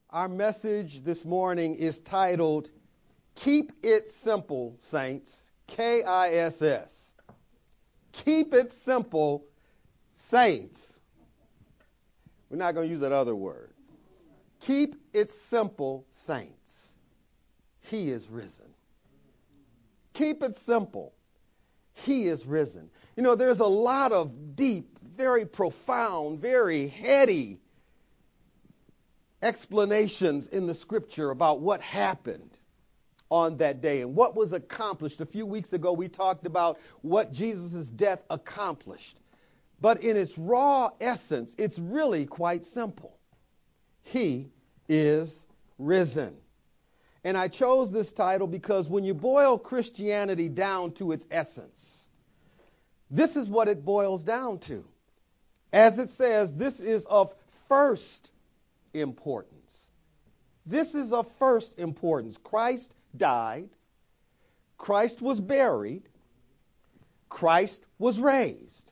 Our message this morning is titled, Keep It Simple, Saints. K-I-S-S. Keep it simple, saints. We're not going to use that other word. Keep it simple, saints. He is risen. Keep it simple. He is risen. You know, there's a lot of deep, very profound, very heady explanations in the scripture about what happened on that day and what was accomplished. A few weeks ago, we talked about what Jesus' death accomplished. But in its raw essence, it's really quite simple. He is risen. And I chose this title because when you boil Christianity down to its essence, this is what it boils down to. As it says, this is of first importance. This is of first importance. Christ died. Christ was buried. Christ was raised.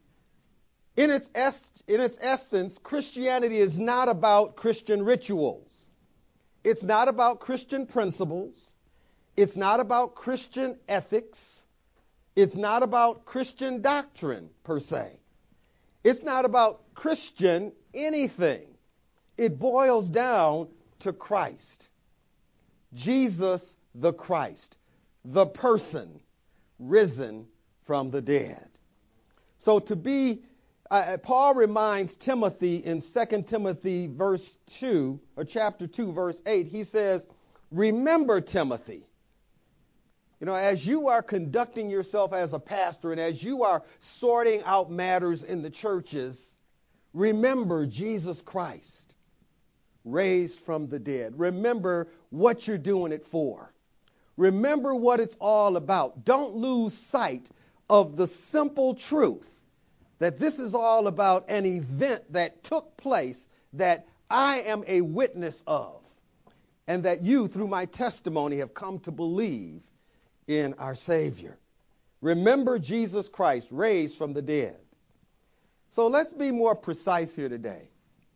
In its essence, Christianity is not about Christian rituals. It's not about Christian principles. It's not about Christian ethics. It's not about Christian doctrine, per se. It's not about Christian anything. It boils down to Christ. Jesus the Christ, the person risen from the dead. So Paul reminds Timothy in 2 Timothy verse 2, or chapter 2, verse 8, he says, remember, Timothy, as you are conducting yourself as a pastor and as you are sorting out matters in the churches, remember Jesus Christ, raised from the dead. Remember what you're doing it for. Remember what it's all about. Don't lose sight of the simple truth that this is all about an event that took place that I am a witness of, and that you, through my testimony, have come to believe in our Savior. Remember Jesus Christ, raised from the dead. So let's be more precise here today.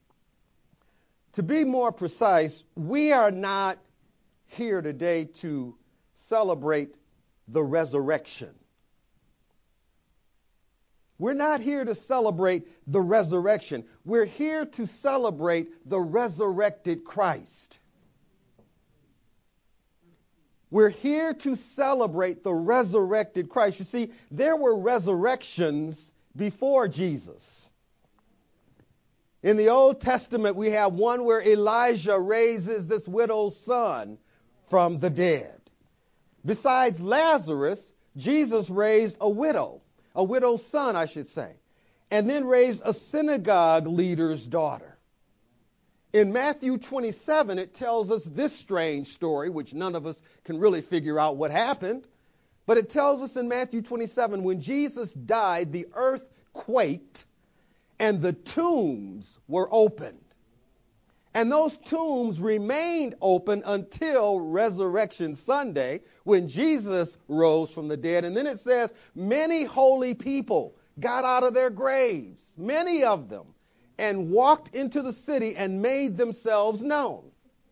To be more precise, we are not here today to celebrate the resurrection. We're not here to celebrate the resurrection. We're here to celebrate the resurrected Christ. We're here to celebrate the resurrected Christ. You see, there were resurrections before Jesus. In the Old Testament, we have one where Elijah raises this widow's son from the dead. Besides Lazarus, Jesus raised a widow's son, I should say, and then raised a synagogue leader's daughter. In Matthew 27, it tells us this strange story, which none of us can really figure out what happened. But it tells us in Matthew 27, when Jesus died, the earth quaked and the tombs were opened. And those tombs remained open until Resurrection Sunday, when Jesus rose from the dead. And then it says, many holy people got out of their graves, many of them, and walked into the city and made themselves known.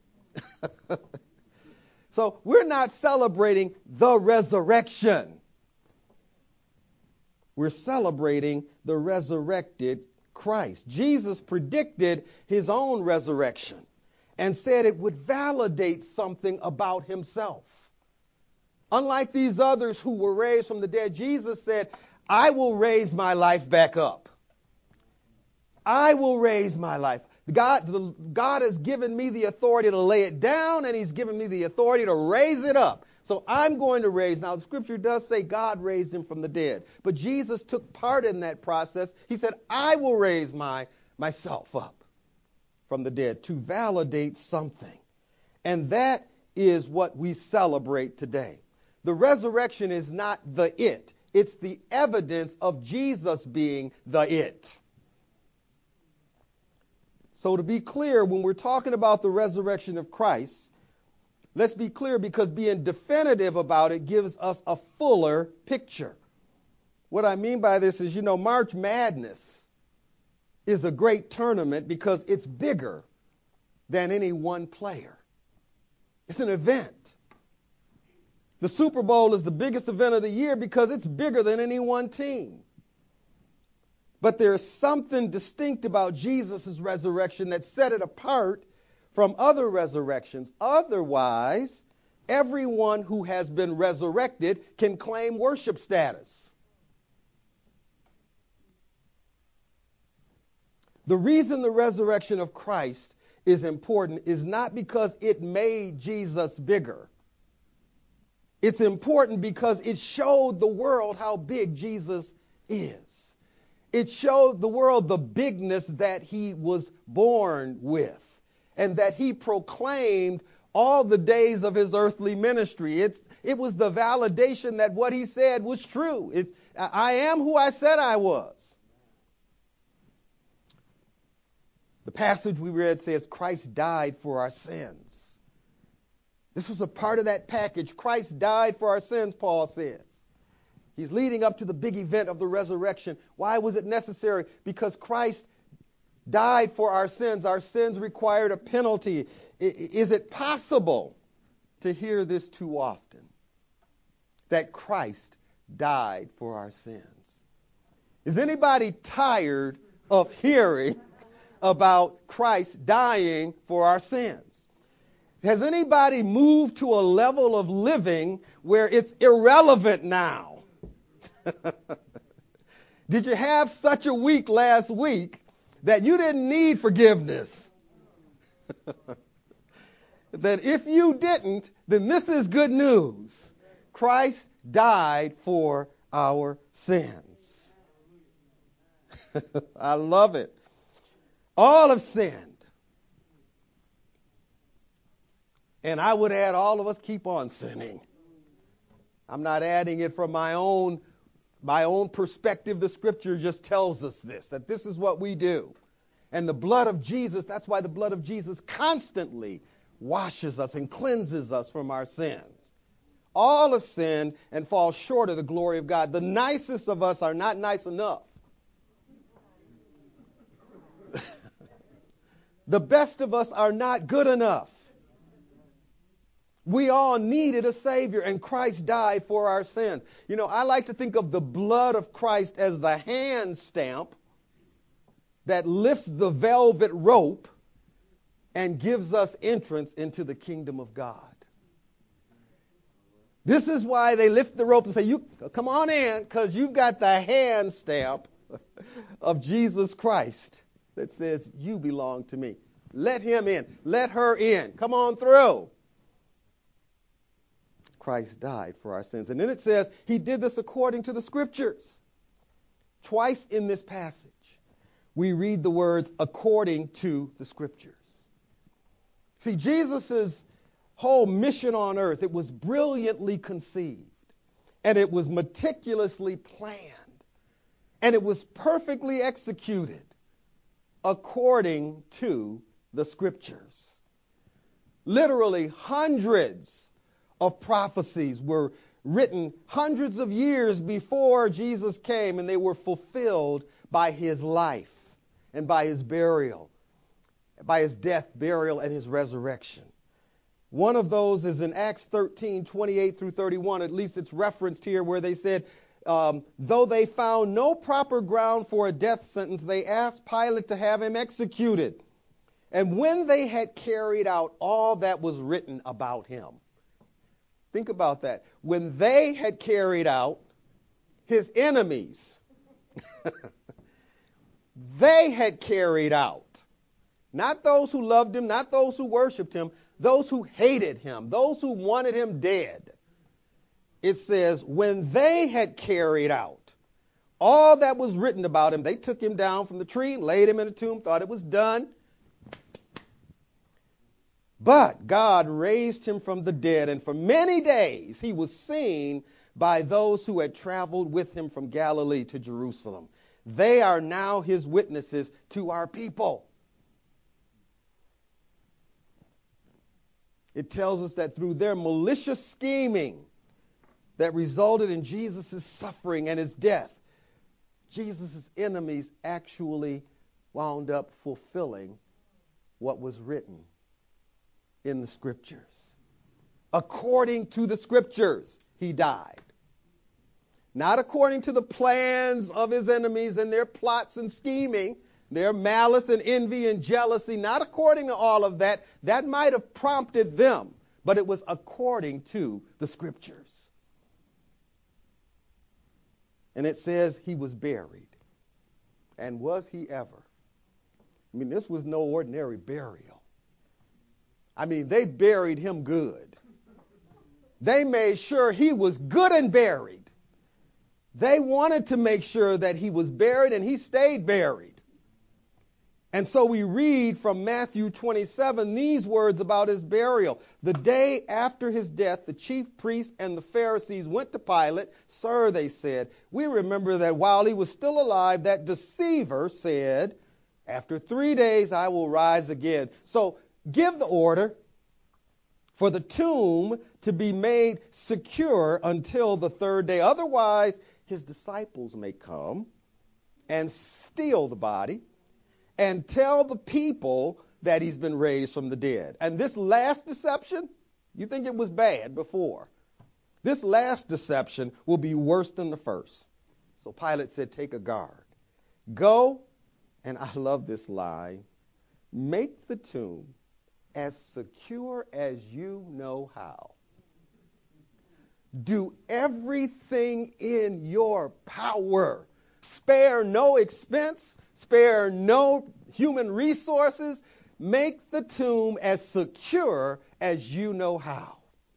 So we're not celebrating the resurrection. We're celebrating the resurrected Christ. Jesus predicted his own resurrection and said it would validate something about himself. Unlike these others who were raised from the dead, Jesus said, I will raise my life back up. I will raise my life. God has given me the authority to lay it down, and he's given me the authority to raise it up. So I'm going to raise. Now, the scripture does say God raised him from the dead. But Jesus took part in that process. He said, I will raise myself up from the dead to validate something. And that is what we celebrate today. The resurrection is not the it. It's the evidence of Jesus being the it. So to be clear, when we're talking about the resurrection of Christ, let's be clear, because being definitive about it gives us a fuller picture. What I mean by this is, March Madness is a great tournament because it's bigger than any one player. It's an event. The Super Bowl is the biggest event of the year because it's bigger than any one team. But there's something distinct about Jesus' resurrection that set it apart from other resurrections. Otherwise, everyone who has been resurrected can claim worship status. The reason the resurrection of Christ is important is not because it made Jesus bigger. It's important because it showed the world how big Jesus is. It showed the world the bigness that he was born with and that he proclaimed all the days of his earthly ministry. It was the validation that what he said was true. I am who I said I was. The passage we read says Christ died for our sins. This was a part of that package. Christ died for our sins, Paul says. He's leading up to the big event of the resurrection. Why was it necessary? Because Christ died for our sins. Our sins required a penalty. Is it possible to hear this too often? That Christ died for our sins. Is anybody tired of hearing about Christ dying for our sins? Has anybody moved to a level of living where it's irrelevant now? Did you have such a week last week that you didn't need forgiveness? That if you didn't, then this is good news. Christ died for our sins. I love it. All have sinned. And I would add, all of us keep on sinning. I'm not adding it from my own perspective. The scripture just tells us this, that this is what we do. And the blood of Jesus, that's why the blood of Jesus constantly washes us and cleanses us from our sins. All have sinned and fall short of the glory of God. The nicest of us are not nice enough. The best of us are not good enough. We all needed a Savior, and Christ died for our sins. You know, I like to think of the blood of Christ as the hand stamp that lifts the velvet rope and gives us entrance into the kingdom of God. This is why they lift the rope and say, "You come on in," because you've got the hand stamp of Jesus Christ that says, "You belong to me." Let him in. Let her in. Come on through. Christ died for our sins. And then it says he did this according to the scriptures. Twice in this passage, we read the words according to the scriptures. See, Jesus' whole mission on earth, it was brilliantly conceived, and it was meticulously planned, and it was perfectly executed according to the scriptures. Literally hundreds of prophecies were written hundreds of years before Jesus came, and they were fulfilled by his life and by his burial, by his death, burial, and his resurrection. One of those is in Acts 13:28 through 31. At least it's referenced here, where they said, though they found no proper ground for a death sentence, they asked Pilate to have him executed. And when they had carried out all that was written about him. Think about that. When they had carried out, his enemies, they had carried out. Not those who loved him, not those who worshiped him, those who hated him, those who wanted him dead. It says, when they had carried out all that was written about him, they took him down from the tree, laid him in a tomb, thought it was done. But God raised him from the dead, and for many days he was seen by those who had traveled with him from Galilee to Jerusalem. They are now his witnesses to our people. It tells us that through their malicious scheming that resulted in Jesus' suffering and his death, Jesus' enemies actually wound up fulfilling what was written in the scriptures. According to the scriptures, he died. Not according to the plans of his enemies and their plots and scheming, their malice and envy and jealousy, not according to all of that. That might have prompted them, but it was according to the scriptures. And it says he was buried. And was he ever? I mean, this was no ordinary burial. I mean, they buried him good. They made sure he was good and buried. They wanted to make sure that he was buried, and he stayed buried. And so we read from Matthew 27 these words about his burial. The day after his death, the chief priests and the Pharisees went to Pilate. Sir, they said, we remember that while he was still alive, that deceiver said, after 3 days I will rise again. So give the order for the tomb to be made secure until the third day. Otherwise, his disciples may come and steal the body and tell the people that he's been raised from the dead. And this last deception, you think it was bad before. This last deception will be worse than the first. So Pilate said, take a guard. Go, and I love this line, make the tomb as secure as you know how. Do everything in your power. Spare no expense. Spare no human resources. Make the tomb as secure as you know how.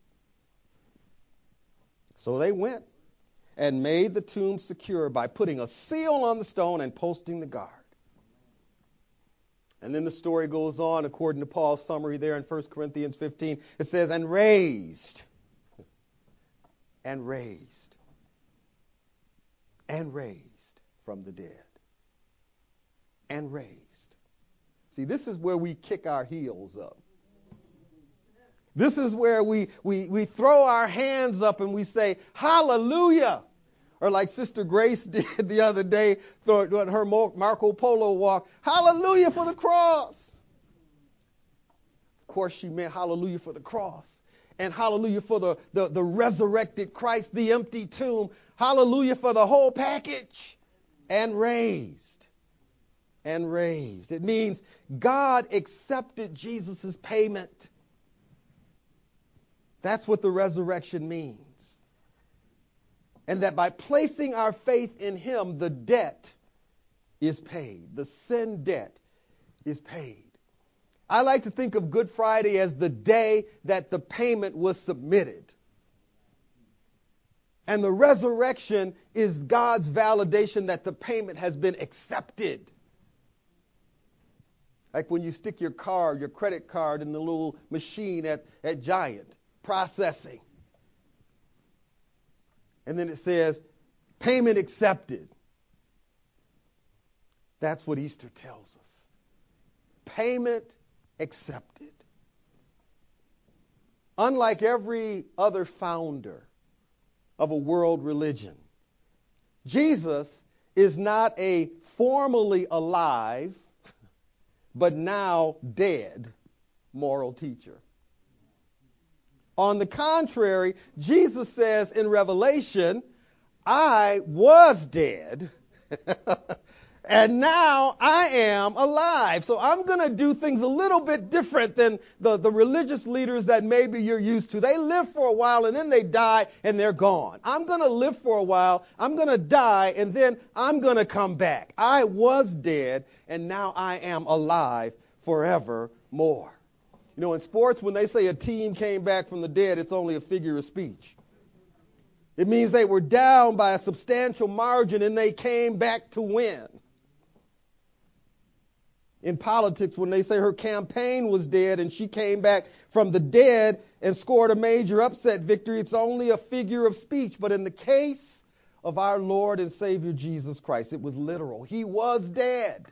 So they went and made the tomb secure by putting a seal on the stone and posting the guard. And then the story goes on, according to Paul's summary there in 1 Corinthians 15. It says, and raised from the dead. And raised. See, this is where we kick our heels up. This is where we throw our hands up and we say, hallelujah. Or like Sister Grace did the other day during her Marco Polo walk, hallelujah for the cross. Of course, she meant hallelujah for the cross. And hallelujah for the resurrected Christ, the empty tomb. Hallelujah for the whole package. And raised. And raised. It means God accepted Jesus' payment. That's what the resurrection means. And that by placing our faith in him, the debt is paid. The sin debt is paid. I like to think of Good Friday as the day that the payment was submitted. And the resurrection is God's validation that the payment has been accepted. Like when you stick your card, your credit card in the little machine at Giant, processing. And then it says, payment accepted. That's what Easter tells us. Payment accepted. Unlike every other founder of a world religion, Jesus is not a formerly alive, but now dead moral teacher. On the contrary, Jesus says in Revelation, I was dead, and now I am alive. So I'm going to do things a little bit different than the religious leaders that maybe you're used to. They live for a while, and then they die, and they're gone. I'm going to live for a while, I'm going to die, and then I'm going to come back. I was dead, and now I am alive forevermore. You know, in sports, when they say a team came back from the dead, it's only a figure of speech. It means they were down by a substantial margin and they came back to win. In politics, when they say her campaign was dead and she came back from the dead and scored a major upset victory, it's only a figure of speech. But in the case of our Lord and Savior Jesus Christ, it was literal. He was dead.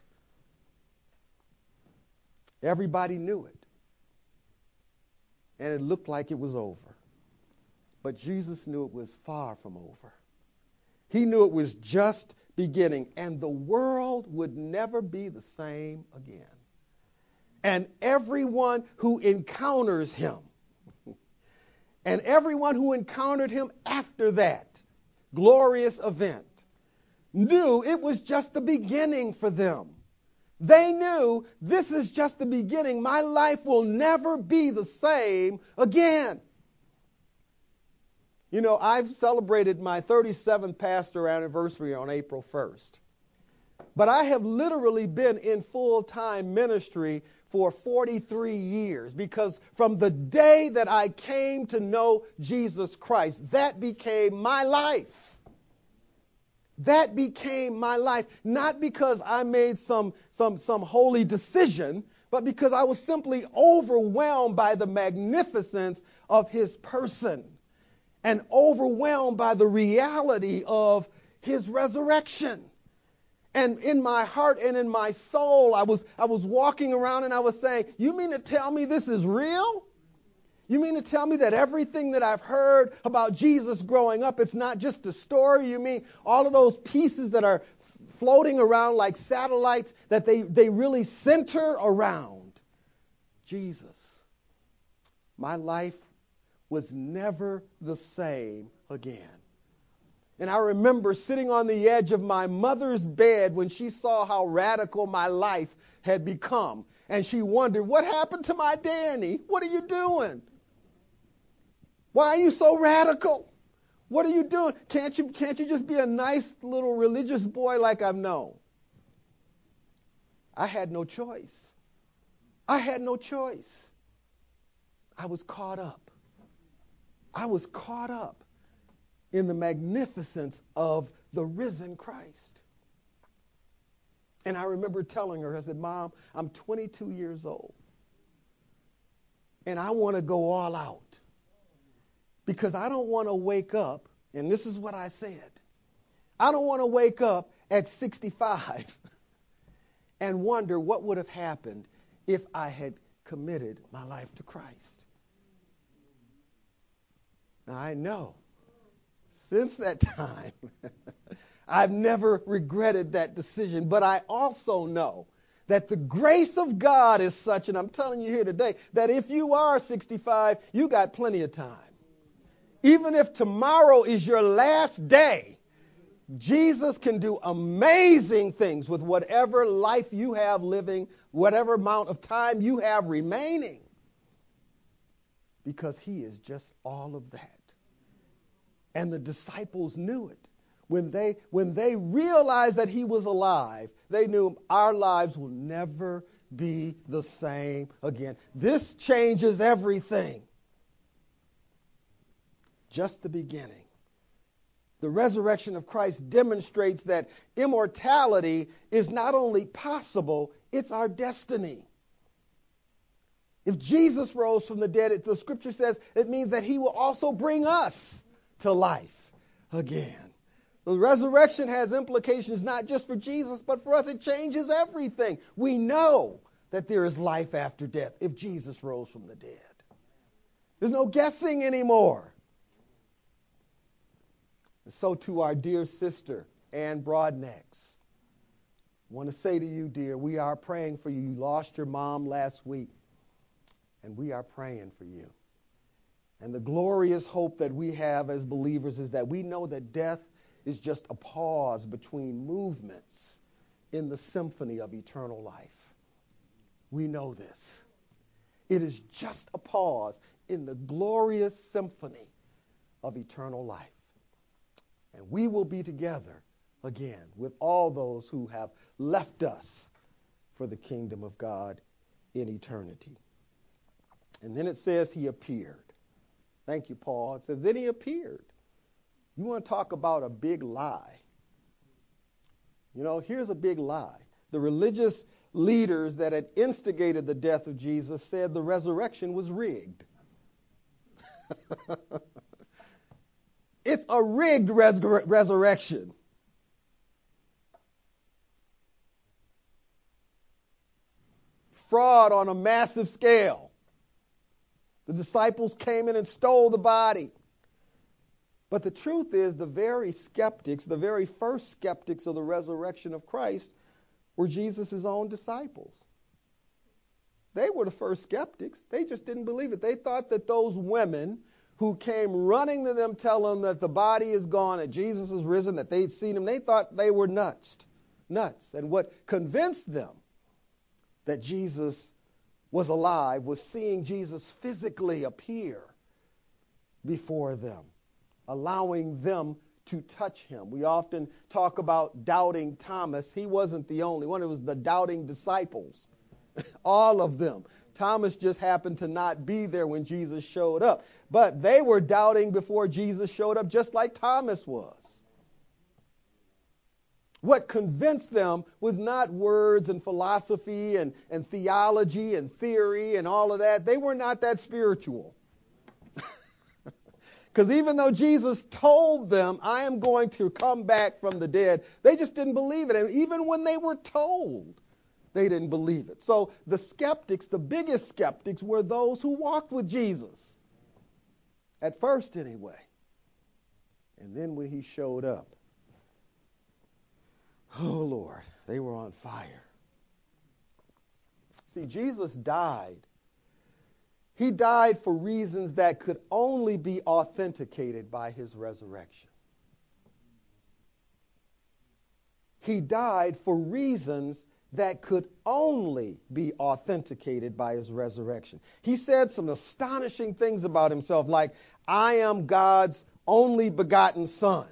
Everybody knew it. And it looked like it was over. But Jesus knew it was far from over. He knew it was just beginning, and the world would never be the same again. And everyone who encounters him, and everyone who encountered him after that glorious event, knew it was just the beginning for them. They knew this is just the beginning. My life will never be the same again. You know, I've celebrated my 37th pastor anniversary on April 1st. But I have literally been in full-time ministry for 43 years, because from the day that I came to know Jesus Christ, that became my life. That became my life, not because I made some holy decision, but because I was simply overwhelmed by the magnificence of his person and overwhelmed by the reality of his resurrection. And in my heart and in my soul, I was walking around and I was saying, you mean to tell me this is real? You mean to tell me that everything that I've heard about Jesus growing up, it's not just a story? You mean all of those pieces that are floating around like satellites, that they really center around Jesus? My life was never the same again. And I remember sitting on the edge of my mother's bed when she saw how radical my life had become. And she wondered, what happened to my Danny? What are you doing? Why are you so radical? What are you doing? Can't you just be a nice little religious boy like I've known? I had no choice. I had no choice. I was caught up. I was caught up in the magnificence of the risen Christ. And I remember telling her, I said, Mom, I'm 22 years old, and I want to go all out. Because I don't want to wake up, and this is what I said, I don't want to wake up at 65 and wonder what would have happened if I had committed my life to Christ. Now I know, since that time, I've never regretted that decision, but I also know that the grace of God is such, and I'm telling you here today, that if you are 65, you got plenty of time. Even if tomorrow is your last day, Jesus can do amazing things with whatever life you have living, whatever amount of time you have remaining, because he is just all of that. And the disciples knew it. When they realized that he was alive, they knew our lives will never be the same again. This changes everything. Just the beginning. The resurrection of Christ demonstrates that immortality is not only possible, it's our destiny. If Jesus rose from the dead, the scripture says it means that he will also bring us to life again. The resurrection has implications not just for Jesus, but for us. It changes everything. We know that there is life after death if Jesus rose from the dead. There's no guessing anymore. And so to our dear sister, Ann Broadnax, I want to say to you, dear, we are praying for you. You lost your mom last week, and we are praying for you. And the glorious hope that we have as believers is that we know that death is just a pause between movements in the symphony of eternal life. We know this. It is just a pause in the glorious symphony of eternal life. And we will be together again with all those who have left us for the kingdom of God in eternity. And then it says he appeared. Thank you, Paul. It says, then he appeared. You want to talk about a big lie? You know, here's a big lie. The religious leaders that had instigated the death of Jesus said the resurrection was rigged. It's a rigged resurrection. Fraud on a massive scale. The disciples came in and stole the body. But the truth is, the very skeptics, the very first skeptics of the resurrection of Christ were Jesus' own disciples. They were the first skeptics. They just didn't believe it. They thought that those women who came running to them telling them that the body is gone, that Jesus is risen, that they'd seen him, they thought they were nuts. And what convinced them that Jesus was alive was seeing Jesus physically appear before them, allowing them to touch him. We often talk about doubting Thomas. He wasn't the only one. It was the doubting disciples, all of them. Thomas just happened to not be there when Jesus showed up. But they were doubting before Jesus showed up, just like Thomas was. What convinced them was not words and philosophy and theology and theory and all of that. They were not that spiritual. Because even though Jesus told them, I am going to come back from the dead, they just didn't believe it. And even when they were told, they didn't believe it. So the skeptics, the biggest skeptics, were those who walked with Jesus. At first, anyway. And then when he showed up, oh, Lord, they were on fire. See, Jesus died. He died for reasons that could only be authenticated by his resurrection. He died for reasons that could only be authenticated by his resurrection. He said some astonishing things about himself, like, I am God's only begotten Son.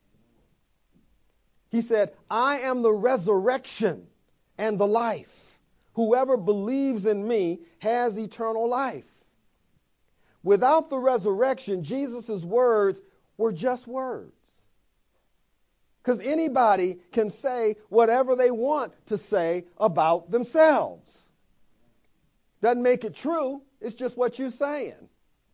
He said, I am the resurrection and the life. Whoever believes in me has eternal life. Without the resurrection, Jesus' words were just words. Because anybody can say whatever they want to say about themselves. Doesn't make it true. It's just what you're saying.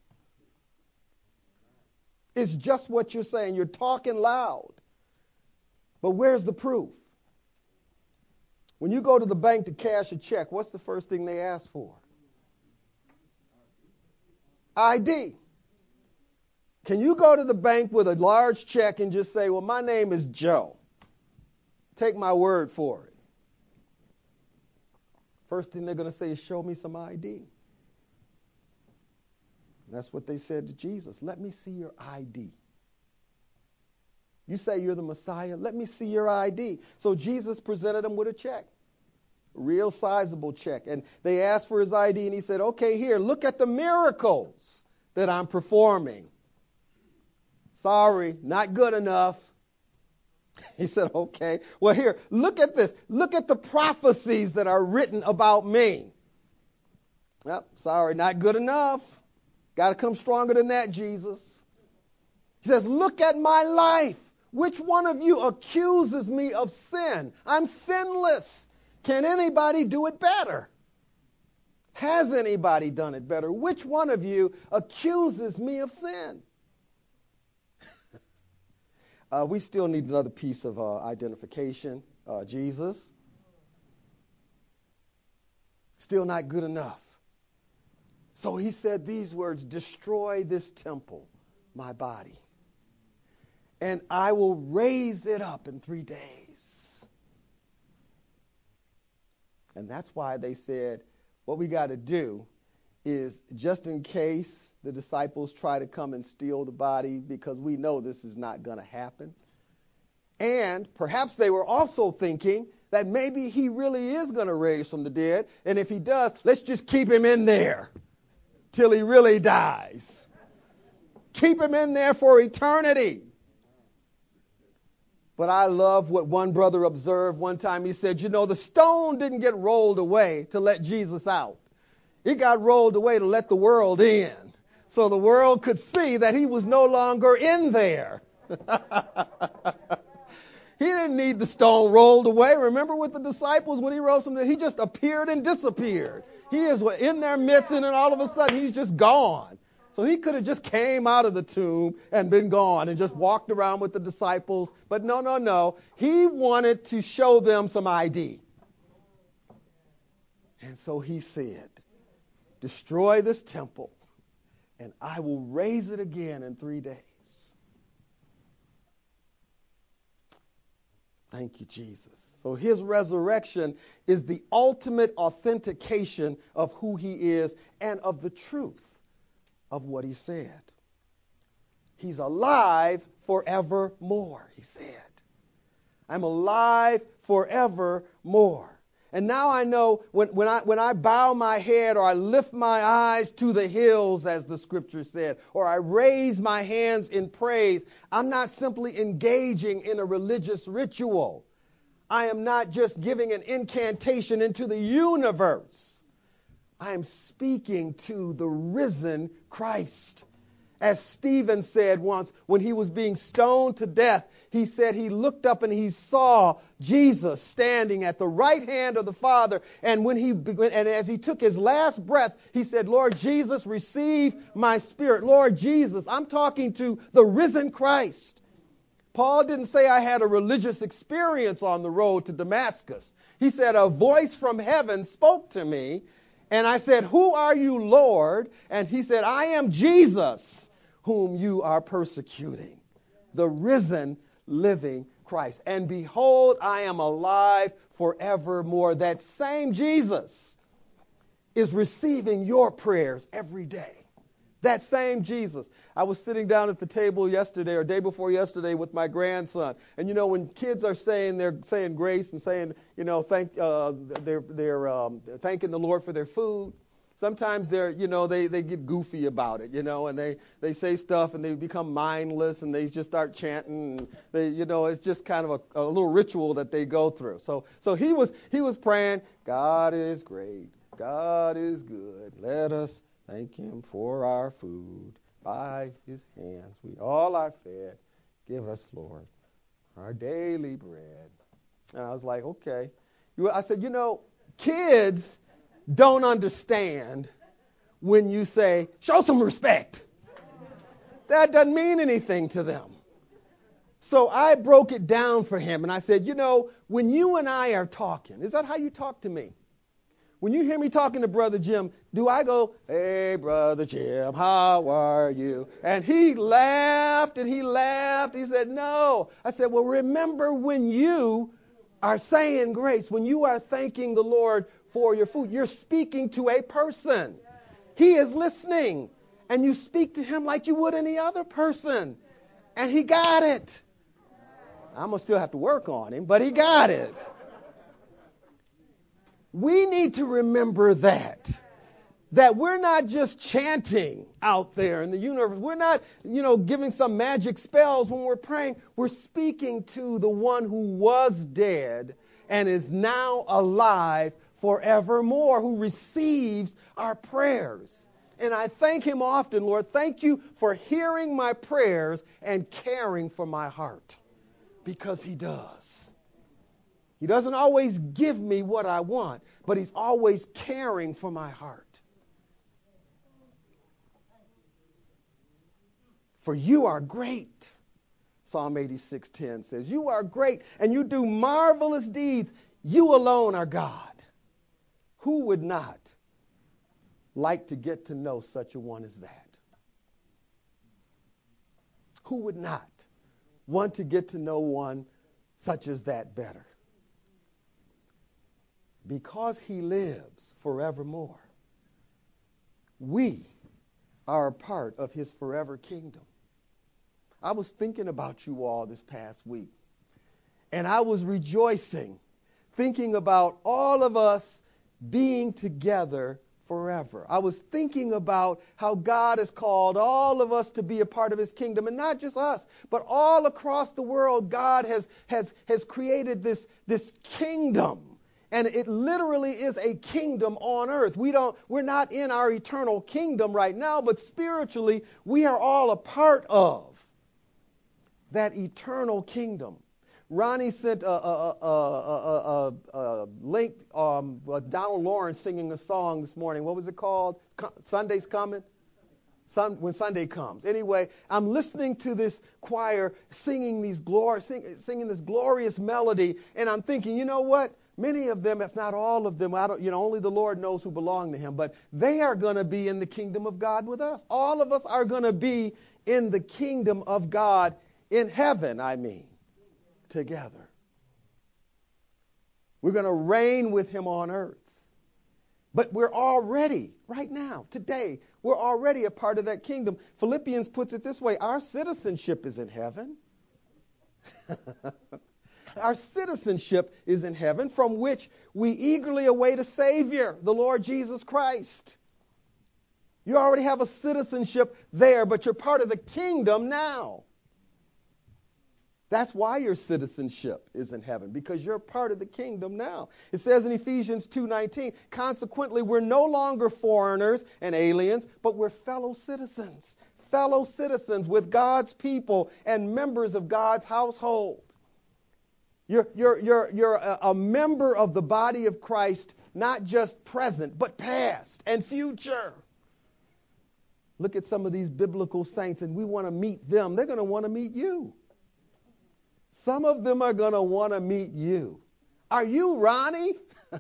It's just what you're saying. You're talking loud. But where's the proof? When you go to the bank to cash a check, what's the first thing they ask for? ID. Can you go to the bank with a large check and just say, well, my name is Joe. Take my word for it. First thing they're going to say is, show me some ID. And that's what they said to Jesus. Let me see your ID. You say you're the Messiah? Let me see your ID. So Jesus presented them with a check, a real sizable check. And they asked for his ID, and he said, okay, here, look at the miracles that I'm performing. Sorry, not good enough. He said, okay, well, here, look at this. Look at the prophecies that are written about me. Well, sorry, not good enough. Got to come stronger than that, Jesus. He says, look at my life. Which one of you accuses me of sin? I'm sinless. Can anybody do it better? Has anybody done it better? Which one of you accuses me of sin? We still need another piece of identification. Jesus. Still not good enough. So he said these words, destroy this temple, my body, and I will raise it up in 3 days. And that's why they said, what we got to do is, just in case the disciples try to come and steal the body, because we know this is not going to happen. And perhaps they were also thinking that maybe he really is going to raise from the dead. And if he does, let's just keep him in there till he really dies. Keep him in there for eternity. But I love what one brother observed one time. He said, the stone didn't get rolled away to let Jesus out. It got rolled away to let the world in, so the world could see that he was no longer in there. He didn't need the stone rolled away. Remember with the disciples when he rose from there, he just appeared and disappeared. He is in their midst, and then all of a sudden he's just gone. So he could have just came out of the tomb and been gone and just walked around with the disciples. But no. He wanted to show them some ID. And so he said, destroy this temple, and I will raise it again in 3 days. Thank you, Jesus. So his resurrection is the ultimate authentication of who he is and of the truth of what he said. He's alive forevermore, he said. I'm alive forevermore. And now I know when I bow my head or I lift my eyes to the hills, as the scripture said, or I raise my hands in praise, I'm not simply engaging in a religious ritual. I am not just giving an incantation into the universe. I am speaking to the risen Christ. As Stephen said once when he was being stoned to death, he said he looked up and he saw Jesus standing at the right hand of the Father. And as he took his last breath, he said, Lord Jesus, receive my spirit. Lord Jesus, I'm talking to the risen Christ. Paul didn't say I had a religious experience on the road to Damascus. He said a voice from heaven spoke to me. And I said, who are you, Lord? And he said, I am Jesus, whom you are persecuting, the risen, living Christ. And behold, I am alive forevermore. That same Jesus is receiving your prayers every day. That same Jesus. I was sitting down at the table yesterday or day before yesterday with my grandson. And you know, when kids are they're saying grace and saying, you know, they're thanking the Lord for their food. Sometimes they get goofy about it, you know, and they say stuff and they become mindless and they just start chanting. And it's just kind of a little ritual that they go through. So he was praying, God is great, God is good. Let us thank him for our food. By his hands we all are fed. Give us, Lord, our daily bread. And I was like, okay. I said, kids don't understand when you say, show some respect. That doesn't mean anything to them. So I broke it down for him and I said, when you and I are talking, is that how you talk to me? When you hear me talking to Brother Jim, do I go, hey, Brother Jim, how are you? And he laughed and he laughed. He said, no. I said, well, remember when you are saying grace, when you are thanking the Lord for your food, you're speaking to a person. He is listening. And you speak to him like you would any other person. And he got it. I'm going to still have to work on him, but he got it. We need to remember that we're not just chanting out there in the universe. We're not, giving some magic spells when we're praying. We're speaking to the one who was dead and is now alive forevermore, who receives our prayers. And I thank him often, Lord. Thank you for hearing my prayers and caring for my heart, because he does. He doesn't always give me what I want, but he's always caring for my heart. For you are great, Psalm 86:10 says. You are great, and you do marvelous deeds. You alone are God. Who would not like to get to know such a one as that? Who would not want to get to know one such as that better? Because he lives forevermore, we are a part of his forever kingdom. I was thinking about you all this past week, and I was rejoicing, thinking about all of us being together forever. I was thinking about how God has called all of us to be a part of his kingdom, and not just us, but all across the world. God has created this kingdom. And it literally is a kingdom on earth. We're not in our eternal kingdom right now, but spiritually, we are all a part of that eternal kingdom. Ronnie sent a link with Donald Lawrence singing a song this morning. What was it called? Sunday's Coming? When Sunday comes. Anyway, I'm listening to this choir singing this glorious melody, and I'm thinking, you know what? Many of them, if not all of them, only the Lord knows who belong to him, but they are going to be in the kingdom of God with us. All of us are going to be in the kingdom of God in heaven, together. We're going to reign with him on earth. But we're already, right now, today, we're already a part of that kingdom. Philippians puts it this way: our citizenship is in heaven. Our citizenship is in heaven, from which we eagerly await a Savior, the Lord Jesus Christ. You already have a citizenship there, but you're part of the kingdom now. That's why your citizenship is in heaven, because you're part of the kingdom now. It says in Ephesians 2:19, consequently, we're no longer foreigners and aliens, but we're fellow citizens with God's people and members of God's household. You're a member of the body of Christ, not just present, but past and future. Look at some of these biblical saints, and we want to meet them. They're going to want to meet you. Some of them are going to want to meet you. Are you Ronnie?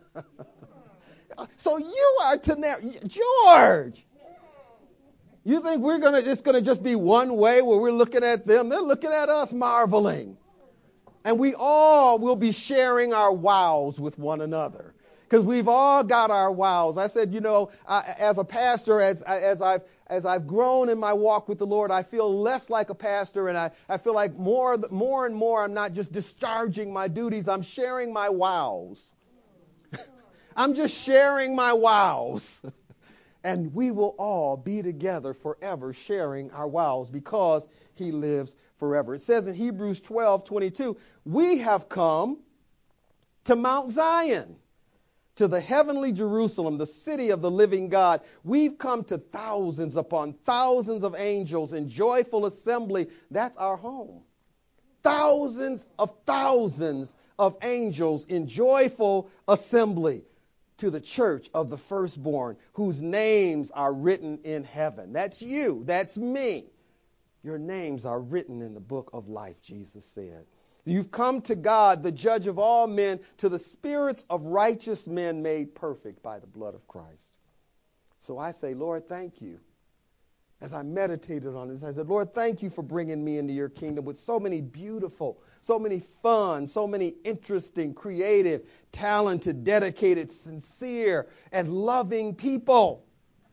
So you are George. You think it's going to just be one way where we're looking at them? They're looking at us marveling. And we all will be sharing our wows with one another, because we've all got our wows. I said, as a pastor, as I've grown in my walk with the Lord, I feel less like a pastor, and I feel like more and more I'm not just discharging my duties, I'm sharing my wows. I'm just sharing my wows. And we will all be together forever sharing our wows, because he lives forever. It says in Hebrews 12:22, we have come to Mount Zion, to the heavenly Jerusalem, the city of the living God. We've come to thousands upon thousands of angels in joyful assembly. That's our home. Thousands of angels in joyful assembly to the church of the firstborn, whose names are written in heaven. That's you. That's me. Your names are written in the book of life, Jesus said. You've come to God, the judge of all men, to the spirits of righteous men made perfect by the blood of Christ. So I say, Lord, thank you. As I meditated on this, I said, Lord, thank you for bringing me into your kingdom with so many beautiful, so many fun, so many interesting, creative, talented, dedicated, sincere, and loving people.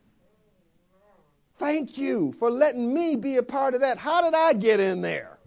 Thank you for letting me be a part of that. How did I get in there?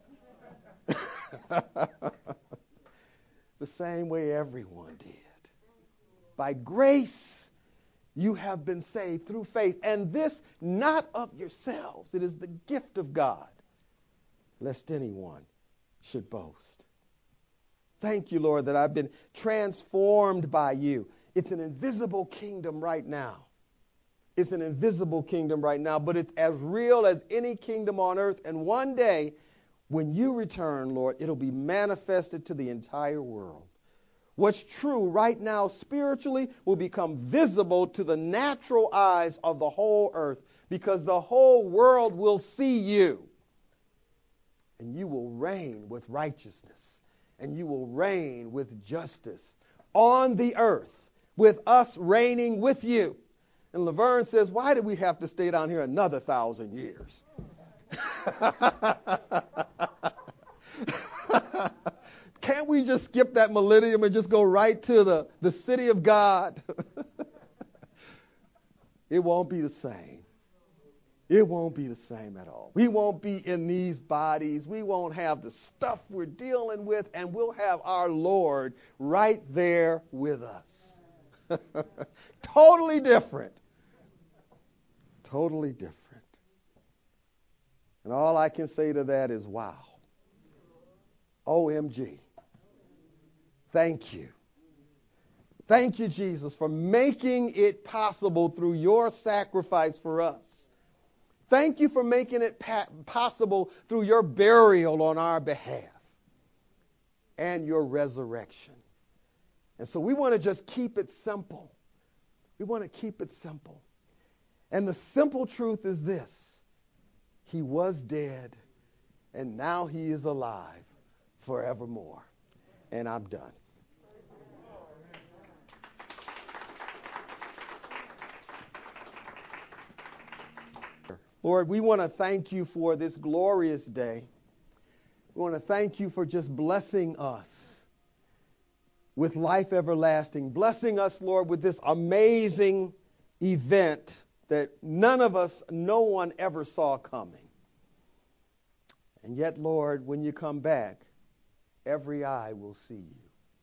The same way everyone did. By grace, you have been saved through faith, and this not of yourselves. It is the gift of God, lest anyone should boast. Thank you, Lord, that I've been transformed by you. It's an invisible kingdom right now. It's an invisible kingdom right now, but it's as real as any kingdom on earth. And one day, when you return, Lord, it'll be manifested to the entire world. What's true right now spiritually will become visible to the natural eyes of the whole earth, because the whole world will see you. And you will reign with righteousness, and you will reign with justice on the earth, with us reigning with you. And Laverne says, why do we have to stay down here another 1,000 years? Can't we just skip that millennium and just go right to the city of God? It won't be the same. It won't be the same at all. We won't be in these bodies. We won't have the stuff we're dealing with, and we'll have our Lord right there with us. Totally different. Totally different. And all I can say to that is, wow. OMG. Thank you. Thank you, Jesus, for making it possible through your sacrifice for us. Thank you for making it possible through your burial on our behalf and your resurrection. And so we want to just keep it simple. We want to keep it simple. And the simple truth is this: he was dead, and now he is alive forevermore. And I'm done. Lord, we want to thank you for this glorious day. We want to thank you for just blessing us with life everlasting, blessing us, Lord, with this amazing event that none of us, no one ever saw coming. And yet, Lord, when you come back, every eye will see you.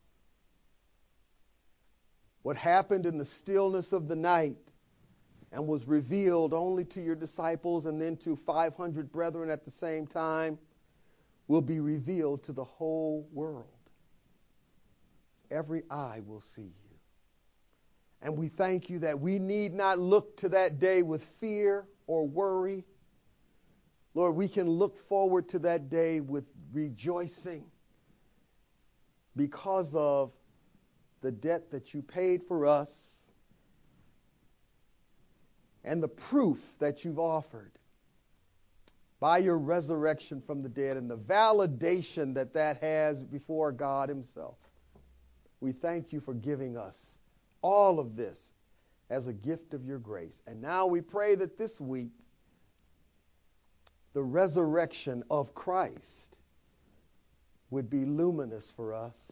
What happened in the stillness of the night and was revealed only to your disciples and then to 500 brethren at the same time will be revealed to the whole world. Every eye will see you. And we thank you that we need not look to that day with fear or worry. Lord, we can look forward to that day with rejoicing because of the debt that you paid for us and the proof that you've offered by your resurrection from the dead and the validation that that has before God himself. We thank you for giving us all of this as a gift of your grace. And now we pray that this week, the resurrection of Christ would be luminous for us,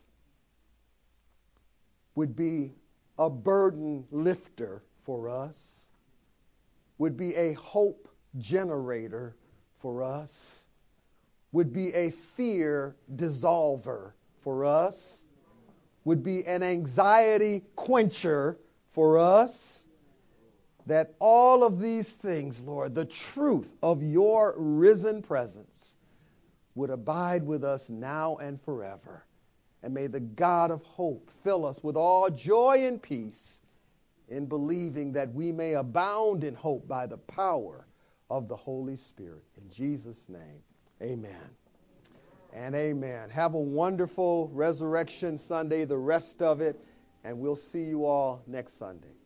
would be a burden lifter for us, would be a hope generator for us, would be a fear dissolver for us, would be an anxiety quencher for us, that all of these things, Lord, the truth of your risen presence would abide with us now and forever. And may the God of hope fill us with all joy and peace in believing that we may abound in hope by the power of the Holy Spirit. In Jesus' name, amen and amen. Have a wonderful Resurrection Sunday, the rest of it, and we'll see you all next Sunday.